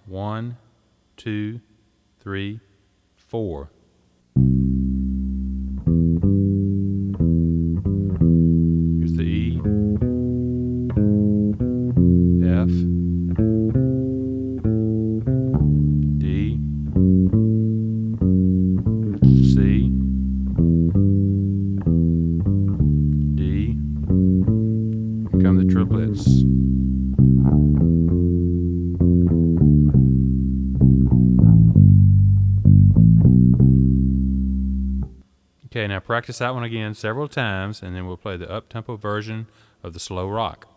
1, 2, 3, 4. Here's the E, F, D, C, D. Here come the triplets. Okay, now practice that one again several times, and then we'll play the up-tempo version of the slow rock.